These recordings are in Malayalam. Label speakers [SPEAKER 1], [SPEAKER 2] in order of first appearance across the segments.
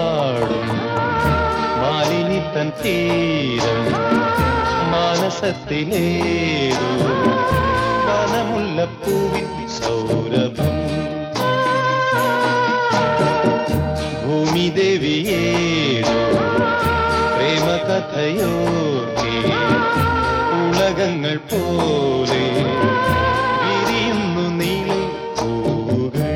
[SPEAKER 1] മാലിനി തൻ തീരം മാനസത്തിലേതോ വനമുല്ലപ്പൂവിൻ സൗരഭം ഭൂമിദേവിയേതോ പ്രേമകഥയോർക്കെ ഉലകങ്ങൾ പോലെ വിരിയുന്നു നീളെ പൂവുകൾ.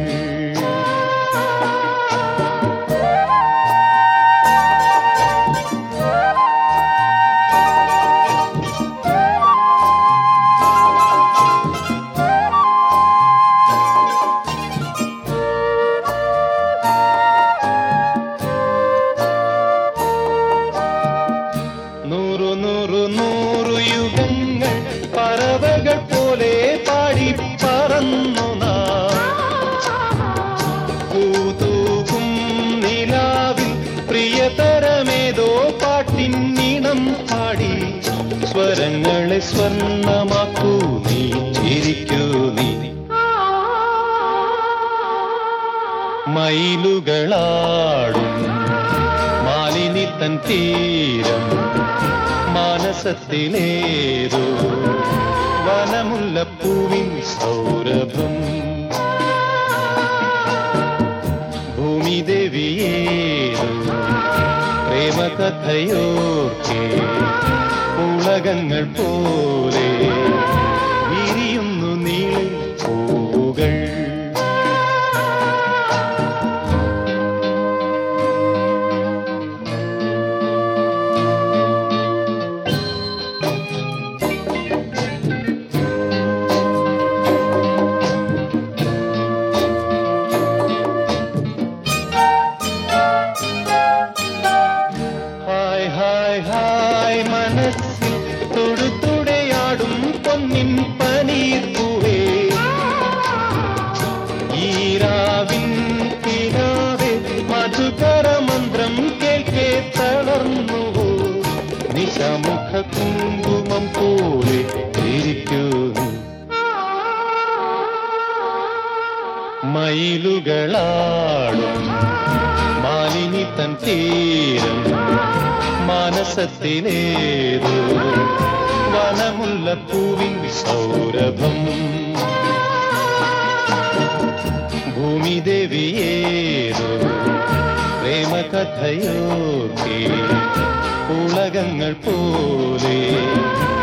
[SPEAKER 1] നൂറു നൂറു നൂറു യുഗങ്ങൾ പറവകൾ പോലെ പാടി പറന്നു പൂതൂകും നിലാവിൽ പ്രിയതരമേതോ പാട്ടിൻ നീണം പാടി സ്വരങ്ങളെ സ്വർണ്ണമാക്കൂ നീ ചിരിക്കൂ നീ. മയിലുകളാടും മാലിനി തൻ തീരം മാനസത്തിലേതോ വനമുല്ലപ്പൂവിൻ സൗരഭം ഭൂമിദേവിയേതോ പ്രേമകഥയോർക്കെ ഉലകങ്ങൾ പോലെ വിരിയുന്നു നീളെ പൂവുകൾ. ഹായ് മനസ്സിൽ തൊടുതുടയാടും പൊന്നിൻ പനീർപ്പൂവേ ഈരാവിൻ കിനാവേ മധുകര മന്ത്രം കേൾക്കേ തളർന്നുവോ നിശമുഖ കുങ്കുമം പോലെ ഇരിക്കൂ. മയിലുകളാടും മാലിനി തൻ തീരം മാനസത്തിലേതോ വനമുല്ലപ്പൂവിൻ സൗരഭം ഭൂമിദേവിയേതോ പ്രേമകഥയോർക്കെ ഉലകങ്ങൾ പോലെ